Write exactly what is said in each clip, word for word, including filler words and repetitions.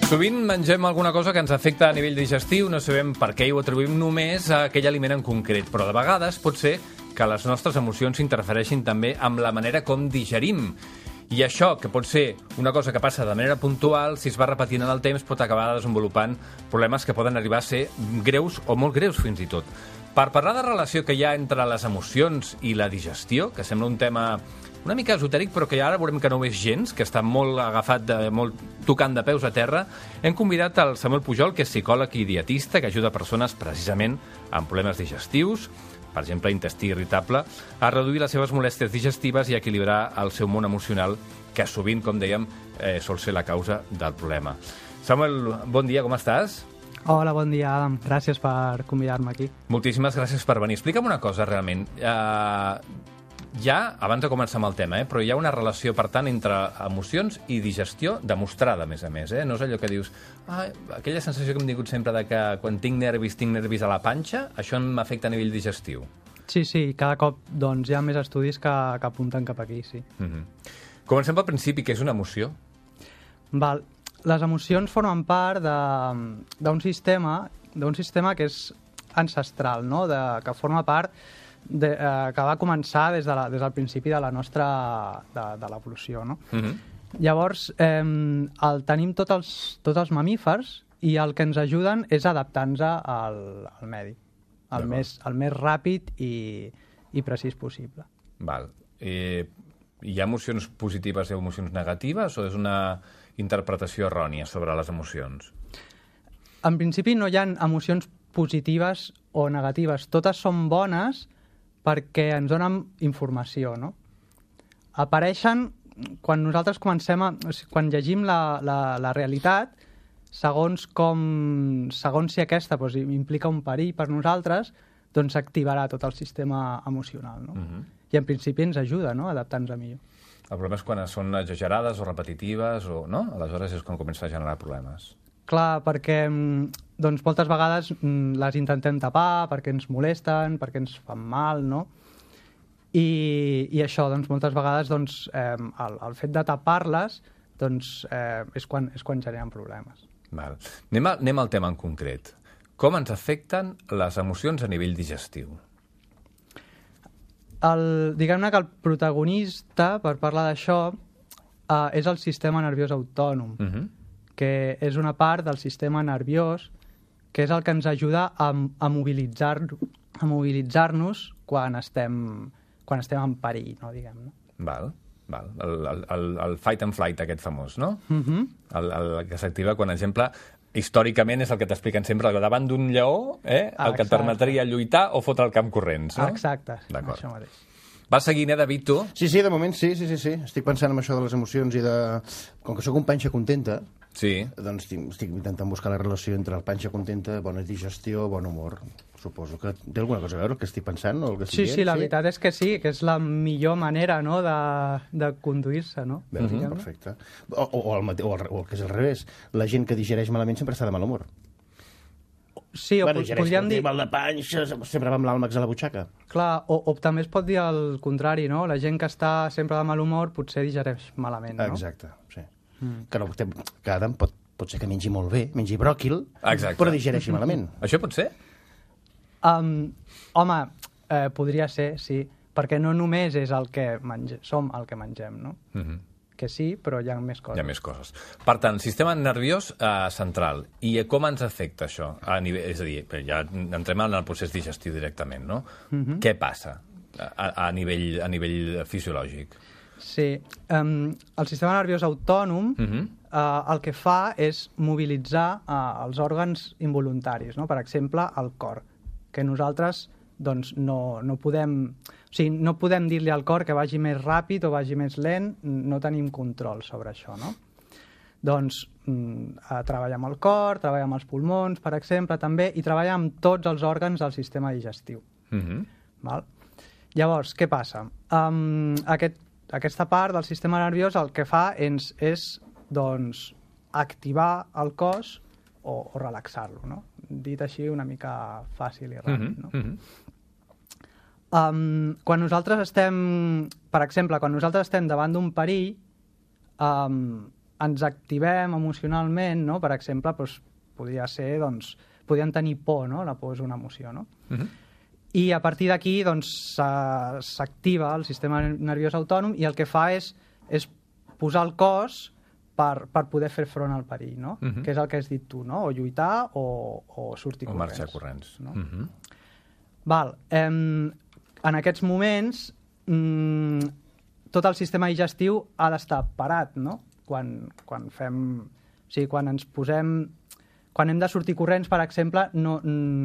Sovint mengem alguna cosa que ens afecta a nivell digestiu, no sabem per què i ho atribuïm només a aquell aliment en concret, però de vegades pot ser que les nostres emocions interfereixin també amb la manera com digerim. I això, que pot ser una cosa que passa de manera puntual, si es va repetint en el temps, pot acabar desenvolupant problemes que poden arribar a ser greus o molt greus fins i tot. Per parlar de relació que hi ha entre les emocions i la digestió, que sembla un tema una mica esotèric, però que ara veurem que no ho és gens, que està molt agafat, de, molt tocant de peus a terra, hem convidat el Samuel Pujol, que és psicòleg i dietista, que ajuda persones precisament amb problemes digestius, per exemple, intestí irritable, a reduir les seves molèsties digestives i a equilibrar el seu món emocional, que sovint, com dèiem, eh, sol ser la causa del problema. Samuel, bon dia, com estàs? Hola, bon dia, Adam. Gràcies per convidar-me aquí. Moltíssimes gràcies per venir. Explica'm una cosa, realment. Uh, hi ha, abans de començar amb el tema, eh, però hi ha una relació, per tant, entre emocions i digestió demostrada, a més a més. Eh? No és allò que dius, ah, aquella sensació que hem tingut sempre de que quan tinc nervis, tinc nervis a la panxa, això m'afecta a nivell digestiu. Sí, sí, cada cop doncs, hi ha més estudis que, que apunten cap aquí, sí. Uh-huh. Comencem pel principi, què és una emoció? Val. Les emocions formen part d'un sistema, d'un sistema que és ancestral, no? de, que forma part, de, eh, que va començar des, de la, des del principi de la nostra de, de l'evolució. No? Uh-huh. Llavors, eh, el tenim tots els, tots els mamífers i el que ens ajuden és adaptar-nos al, al medi, el més, el més ràpid i, i precís possible. Val. Eh, hi ha emocions positives i emocions negatives o és una interpretació errònia sobre les emocions? En principi no hi ha emocions positives o negatives. Totes són bones perquè ens donen informació, no? Apareixen quan nosaltres comencem a... O sigui, quan llegim la, la, la realitat, segons com... segons si aquesta doncs, implica un perill per nosaltres, doncs s'activarà tot el sistema emocional, no? Uh-huh. I en principi ens ajuda, no?, a adaptar-nos a millor. El problema és quan són exagerades o repetitives, o no? Aleshores és quan comença a generar problemes. Clar, perquè doncs, moltes vegades les intentem tapar, perquè ens molesten, perquè ens fan mal, no? I, i això, doncs, moltes vegades, doncs, eh, el, el fet de tapar-les doncs, eh, és, quan, és quan generen problemes. Val. Anem, a, anem al tema en concret. Com ens afecten les emocions a nivell digestiu? El, diguem-ne que el protagonista, per parlar d'això, eh, és el sistema nerviós autònom, uh-huh. que és una part del sistema nerviós que és el que ens ajuda a, a mobilitzar-nos a mobilitzar-nos quan estem, quan estem en perill, no, diguem-ne. Val, val. El, el, el, el fight and flight aquest famós, no? Uh-huh. el, el que s'activa quan, per exemple, històricament és el que t'expliquen sempre, davant d'un lleó, eh, el que et permetria lluitar o fotre el camp corrents, no? Exacte, això mateix. Va seguint, eh, David, tu? Sí, sí, de moment sí, sí, sí, sí. Estic pensant en això de les emocions i de... Com que sóc un panxa contenta, sí. doncs estic, estic intentant buscar la relació entre el panxa contenta, bona digestió, bon humor. Suposo que té alguna cosa a veure el que estic pensant o el que estic sí, dient? Sí, la sí? veritat és que sí, que és la millor manera, no?, de, de conduir-se, no? Bé, uh-huh. Perfecte. O, o, o, el, o, el, o el que és al revés. La gent que digereix malament sempre està de mal humor. Sí, o bueno, podríem dir... mal de panxa, sempre va amb l'àlmax a la butxaca. Clar, o, o també es pot dir el contrari, no? La gent que està sempre de mal humor potser digereix malament, no? Exacte, sí. Mm. Que, no, que Adam pot, pot ser que mengi molt bé, mengi bròquil, exacte. Però digereixi malament. Això pot ser? Um, home, eh, podria ser, sí, perquè no només és el que mange, som el que mengem, no? Uh-huh. Que sí, però hi ha més coses. Hi ha més coses. Per tant, sistema nerviós eh, central. I com ens afecta això? A nivell, és a dir, ja entrem en el procés digestiu directament, no? Uh-huh. Què passa a, a, nivell, a nivell fisiològic? Sí. Um, el sistema nerviós autònom uh-huh. uh, el que fa és mobilitzar uh, els òrgans involuntaris, no? Per exemple, el cor, que nosaltres doncs, no, no podem... O sigui, no podem dir-li al cor que vagi més ràpid o vagi més lent, no tenim control sobre això, no? Doncs eh, treballa amb el cor, treballa amb els pulmons, per exemple, també, i treballa amb tots els òrgans del sistema digestiu. Uh-huh. Val? Llavors, què passa? Um, aquest, aquesta part del sistema nerviós el que fa és, és doncs, activar el cos o, o relaxar-lo, no? Dit així una mica fàcil i ràpid, no? Uh-huh. Um, quan nosaltres estem, per exemple, quan nosaltres estem davant d'un perill, um, ens activem emocionalment, no? Per exemple, doncs, podria ser, doncs, podríem tenir por, no? La por és una emoció, no? Uh-huh. I a partir d'aquí doncs, s'activa el sistema nerviós autònom i el que fa és, és posar el cos per, per poder fer front al perill, no? Uh-huh. Que és el que has dit tu, no? O lluitar o, o sortir o corrents. O marxar corrents. No? Uh-huh. Val. Eh, en aquests moments mm, tot el sistema digestiu ha d'estar parat, no? Quan, quan fem... O sigui, quan ens posem... Quan hem de sortir corrents, per exemple, no,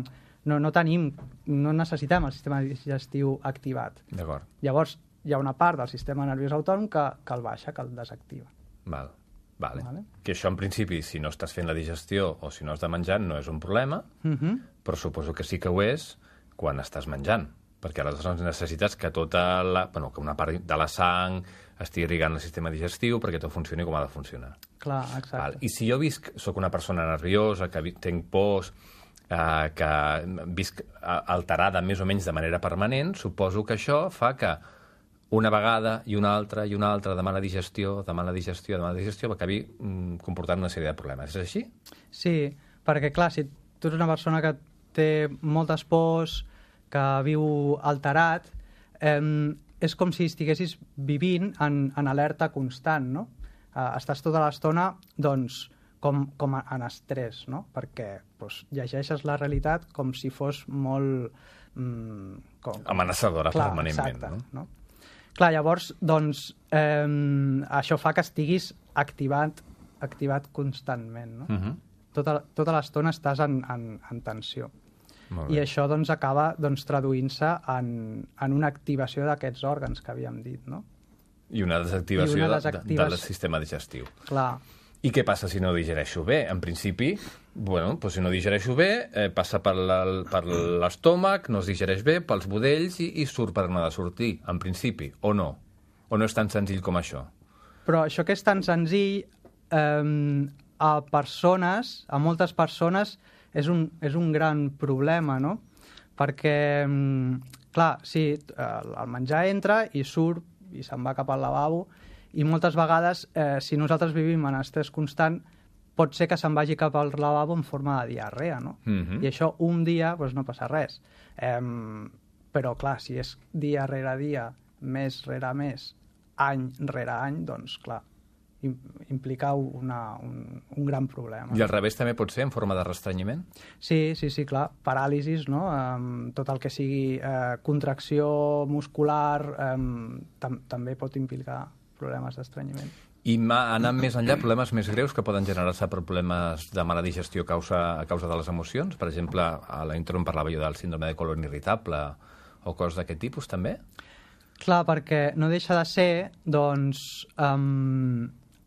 no, no tenim... No necessitem el sistema digestiu activat. D'acord. Llavors, hi ha una part del sistema nerviós autònom que, que el baixa, que el desactiva. Val. Vale. Vale. Que això, en principi, si no estàs fent la digestió o si no has de menjar, no és un problema, uh-huh. però suposo que sí que ho és quan estàs menjant. Perquè aleshores necessites que tota la... Bueno, que una part de la sang estigui irrigant el sistema digestiu perquè tot funcioni com ha de funcionar. Clar, exacte. Val. I si jo visc, soc una persona nerviosa, que tinc pors, eh, que visc alterada més o menys de manera permanent, suposo que això fa que una vegada i una altra i una altra de mala digestió, de mala digestió, de mala digestió, acabi mm, comportant una sèrie de problemes. És així? Sí, perquè clar, si tu ets una persona que té moltes pors, que viu alterat, eh, és com si estiguessis vivint en, en alerta constant, no? Eh, estàs tota l'estona, doncs, com, com en estrès, no? Perquè doncs, llegeixes la realitat com si fos molt... Mm, com, amenaçadora clar, permanentment, exacte, no? no? Clar, llavors, doncs, eh, això fa que estiguis activat, activat constantment, no? Uh-huh. Tota, tota l'estona estàs en, en, en tensió. I això doncs, acaba doncs, traduint-se en, en una activació d'aquests òrgans que havíem dit, no? I una desactivació, I una desactivació... De, de, del sistema digestiu. Clar. I què passa si no digereixo bé? En principi, bueno, doncs si no digereixo bé, eh, passa per l'estómac, no es digereix bé, pels budells i, i surt per on ha de sortir, en principi, o no? O no és tan senzill com això? Però això que és tan senzill, eh, a persones, a moltes persones, és un, és un gran problema, no? Perquè, clar, sí, el menjar entra i surt i se'n va cap al lavabo i moltes vegades, eh, si nosaltres vivim en estrès constant, pot ser que se'n vagi cap al lavabo en forma de diarrea, no? Mm-hmm. I això un dia doncs, no passa res. Eh, però, clar, si és dia rere dia, mes rere mes, any rere any, doncs, clar, implica una, un, un gran problema. I al revés també pot ser en forma de restrenyiment? Sí, sí, sí, clar. Paràlisis, no? Um, tot el que sigui uh, contracció muscular um, tam també pot implicar problemes d'estrenyiment. I anant més enllà, problemes més greus que poden generar-se per problemes de mala digestió a causa, a causa de les emocions? Per exemple, a la intro em parlava jo del síndrome de colon irritable o coses d'aquest tipus, també? Clar, perquè no deixa de ser, doncs, um,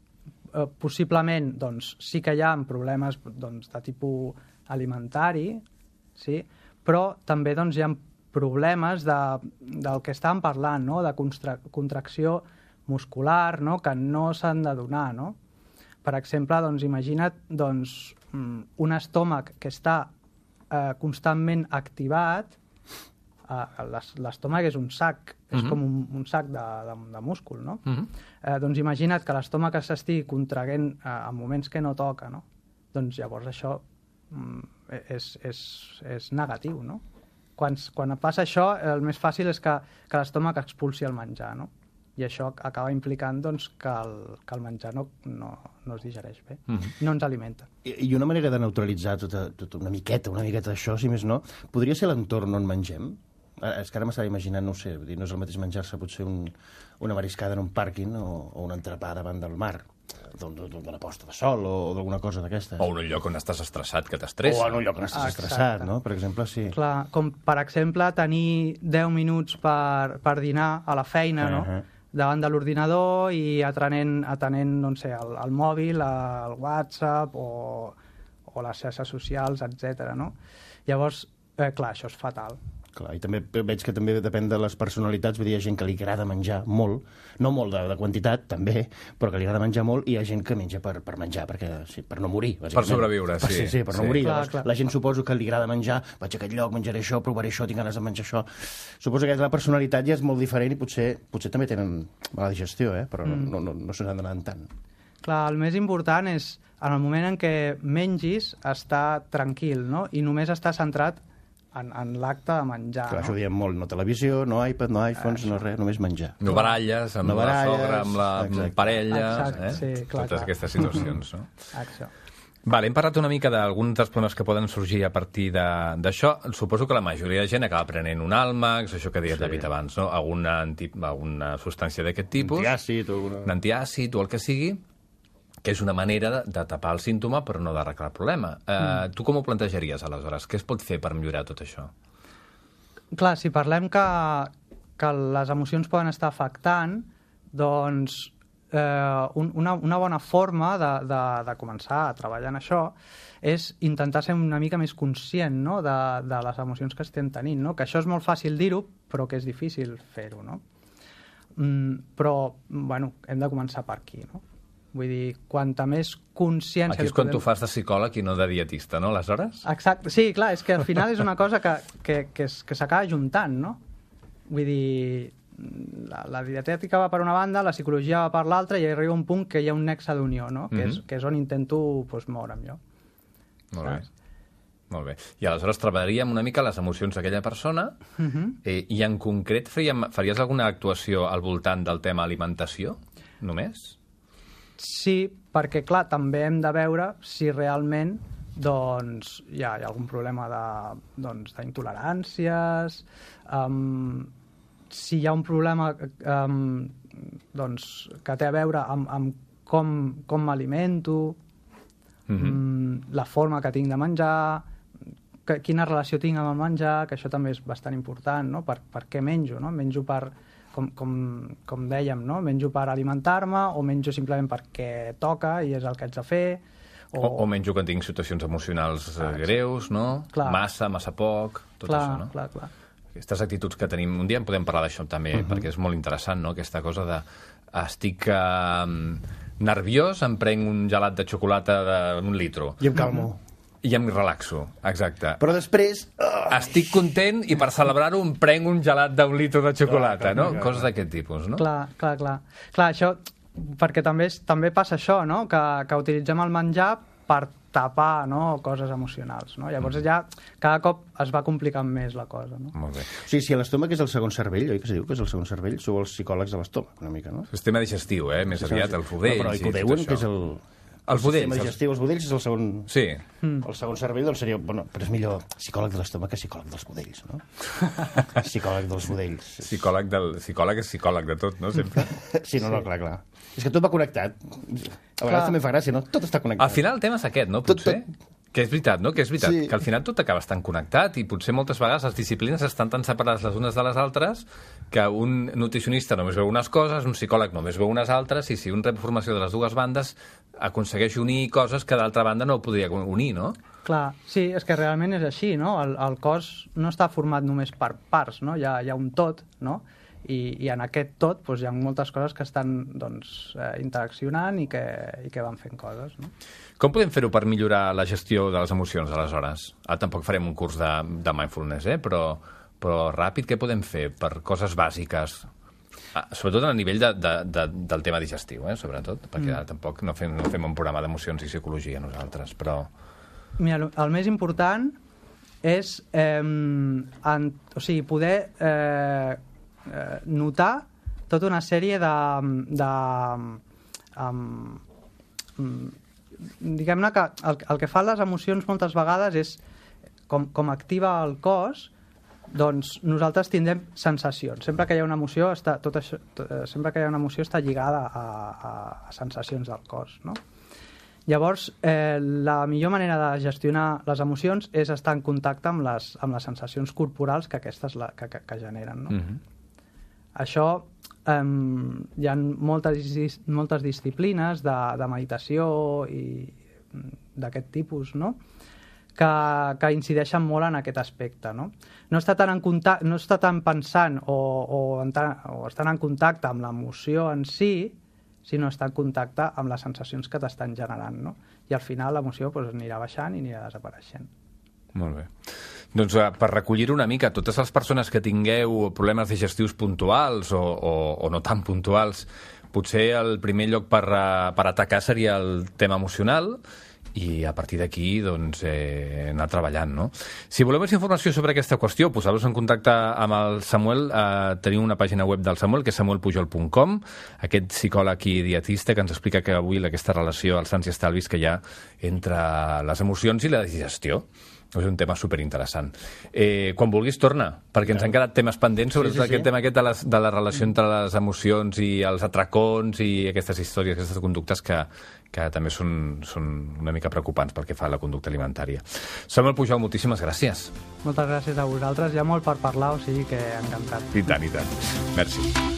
eh, possiblement doncs, sí que hi ha problemes doncs, de tipus alimentari, sí? Però també doncs, hi ha problemes de, del que estàvem parlant, no? De contra contracció muscular, no? Que no s'han de donar. No? Per exemple, doncs, imagina't doncs, un estómac que està eh, constantment activat. Uh, l'estómac és un sac, és uh-huh. com un, un sac de, de, de múscul, no? Uh-huh. uh, doncs imagina't que l'estómac s'estigui contraguent uh, en moments que no toca, no? Doncs llavors això um, és, és, és negatiu, no? Quan, quan passa això, el més fàcil és que, que l'estómac expulsi el menjar, no? I això acaba implicant doncs, que, el, que el menjar no, no, no es digereix bé, uh-huh. no ens alimenta. I, I una manera de neutralitzar tota, tota una miqueta, una miqueta d'això, si més no, podria ser l'entorn on mengem? És que ara m'estava imaginant, no ho sé, no és el mateix menjar-se potser un, una mariscada en un pàrquing o, o un entrepà davant del mar, d'una posta de sol o, o d'alguna cosa d'aquestes. O en un lloc on estàs estressat, que t'estressa. O en un lloc on estàs Exacte. estressat, no? Per exemple, sí. Clar, com per exemple tenir deu minuts per, per dinar a la feina, uh-huh. no? Davant de l'ordinador i atenent, atenent no sé, el, el mòbil, el WhatsApp o, o les xarxes socials, etcètera. No? Llavors, eh, clar, això és fatal. Clar, i també veig que també depèn de les personalitats, vull dir, hi ha gent que li agrada menjar molt, no molt de, de quantitat, també, però que li agrada menjar molt, i hi ha gent que menja per, per menjar, perquè, sí, per no morir, bàsicament. Per sobreviure, sí. Per, sí, sí, per sí. no morir. Clar, Llavors, clar. La gent suposo que li agrada menjar, vaig a aquest lloc, menjaré això, provaré això, tinc ganes de menjar això. Suposo que la personalitat ja és molt diferent i potser, potser també tenen mala digestió, eh? Però mm. no, no, no se n'han d'anar tant. Clar, el més important és, en el moment en què mengis, estar tranquil, no? I només estar centrat en, en l'acte de menjar. Clar, no? això ho diem molt, no televisió, no iPad, no iPhones, Això. no res, només menjar. No baralles amb No la baralles, sogra, amb la exacte. parella, Exacte, eh? sí, clar, totes clar. aquestes situacions. No? Això. Vale, hem parlat una mica d'alguns dels problemes que poden sorgir a partir d'això. Suposo que la majoria de gent acaba prenent un Àlmax, això que deies, sí. David, abans, no? Alguna, anti, alguna substància d'aquest tipus. Antiàcid o alguna... Un antiàcid o el que sigui, que és una manera de, de tapar el símptoma però no d'arreglar el problema. Eh, mm. Tu com ho plantejaries, aleshores? Què es pot fer per millorar tot això? Clar, si parlem que, que les emocions poden estar afectant, doncs eh, un, una, una bona forma de, de, de començar a treballar en això és intentar ser una mica més conscient, no?, de, de les emocions que estem tenint, no? Que això és molt fàcil dir-ho, però que és difícil fer-ho, no? Mm, però, bueno, hem de començar per aquí, no? Vull dir, quanta més consciència... Aquí és quan podem... tu fas de psicòleg i no de dietista, no, aleshores? Exacte, sí, clar, és que al final és una cosa que, que, que, es, que s'acaba juntant, no? Vull dir, la, la dietètica va per una banda, la psicologia va per l'altra i arriba un punt que hi ha un nexe d'unió, no? Que, mm-hmm. és, que és on intento pues, moure'm jo. Molt bé. Molt bé. I aleshores treballaríem una mica les emocions d'aquella persona Mm-hmm. eh, i en concret faríem, faries alguna actuació al voltant del tema alimentació, només? Sí, perquè, clar, també hem de veure si realment doncs, hi, ha, hi ha algun problema de, doncs, d'intoleràncies, um, si hi ha un problema um, doncs, que té a veure amb, amb com, com m'alimento, mm-hmm. um, la forma que tinc de menjar, que, quina relació tinc amb el menjar, que això també és bastant important, no? Per, per què menjo, no? Menjo per... Com, com, com dèiem, no? Menjo per alimentar-me o menjo simplement perquè toca i és el que haig de fer. O, o, o menjo quan tinc situacions emocionals ah, greus, no? Clar. Massa, massa poc, tot clar, això, no? Clar, clar. Aquestes actituds que tenim... Un dia en podem parlar d'això també, uh-huh. perquè és molt interessant, no? Aquesta cosa de... Estic uh, nerviós, em prenc un gelat de xocolata d'un litro. I em calmo. Uh-huh. I em relaxo, exacte. Però després... Oh! Estic content i per celebrar-ho em prenc un gelat d'un litro de xocolata, clar, no? Clar, Coses d'aquest tipus, no? Clar, clar, clar. Clar, això... Perquè també, també passa això, no? Que, que utilitzem el menjar per tapar, no?, coses emocionals, no? Llavors ja cada cop es va complicant més la cosa, no? Molt bé. O sigui, si l'estómac és el segon cervell, oi que es diu que és el segon cervell? Sou els psicòlegs de l'estómac, una mica, no? Sistema digestiu, eh? Més aviat, el budell. No, però ho deuen, que és el... Els budells. El sistema digestiu, els budells és el segon... Sí. El segon cervell, doncs seria... Bueno, però és millor psicòleg de l'estómac que psicòleg dels budells, no? Psicòleg dels budells. Psicòleg, del... psicòleg és psicòleg de tot, no? Sempre. Sí, no, no, clar, clar. És que tot va connectat. A vegades clar. També fa gràcia, no? Tot està connectat. Al final el tema és aquest, no? Potser... Tot, tot... Que és veritat, no? Que és veritat, sí. Que al final tot acaba estant connectat i potser moltes vegades les disciplines estan tan separades les unes de les altres que un nutricionista només veu unes coses, un psicòleg només veu unes altres i si un rep formació de les dues bandes aconsegueix unir coses que d'altra banda no podria unir, no? Clar, sí, és que realment és així, no? El, el cos no està format només per parts, no? Hi ha, hi ha un tot, no? I, i en aquest tot doncs, hi ha moltes coses que estan doncs, eh, interaccionant i que, i que van fent coses, no? Com podem fer-ho per millorar la gestió de les emocions, aleshores? Ara tampoc farem un curs de, de mindfulness, eh? però, però ràpid, què podem fer per coses bàsiques? Ah, sobretot a nivell de, de, de, del tema digestiu, eh? Sobretot, perquè mm. tampoc no fem, no fem un programa d'emocions i psicologia nosaltres, però... Mira, el, el més important és eh, en, o sigui, poder eh, eh, notar tota una sèrie de... de um, diguem-ne que el, el que fan les emocions moltes vegades és com, com activa el cos, doncs nosaltres tindrem sensacions. Sempre que hi ha una emoció està, tot això, tot, sempre que hi ha una emoció està lligada a, a, a sensacions del cos, no? Llavors, eh, la millor manera de gestionar les emocions és estar en contacte amb les, amb les sensacions corporals que aquestes la, que, que, que generen, no? Mm-hmm. Això Um, hi ha moltes, moltes disciplines de, de meditació i d'aquest tipus, no? que, que incideixen molt en aquest aspecte, no? No està tan, en contacte, no està tan pensant o, o, en tan, o estan en contacte amb l'emoció en si, sinó està en contacte amb les sensacions que t'estan generant, no? I al final l'emoció doncs, anirà baixant i anirà desapareixent. Molt bé. Doncs uh, per recollir una mica, totes les persones que tingueu problemes digestius puntuals o, o, o no tan puntuals, potser el primer lloc per, per atacar seria el tema emocional, i a partir d'aquí doncs, eh, anar treballant. No? Si voleu més informació sobre aquesta qüestió, poseu-vos en contacte amb el Samuel. Eh, tenim una pàgina web del Samuel, que és samuel pujol punt com, aquest psicòleg i dietista que ens explica que avui aquesta relació als sants i estalvis que hi ha entre les emocions i la digestió. És un tema superinteressant. Eh, quan vulguis, torna, perquè ens han quedat temes pendents sobre sí, sí, aquest sí. tema aquest de, les, de la relació entre les emocions i els atracons i aquestes històries, aquestes conductes que, que també són, són una mica preocupants pel que fa a la conducta alimentària. Samuel Pujol, moltíssimes gràcies. Moltes gràcies a vosaltres. Hi ha molt per parlar, o sigui que encantat. I tant, i tant. Merci.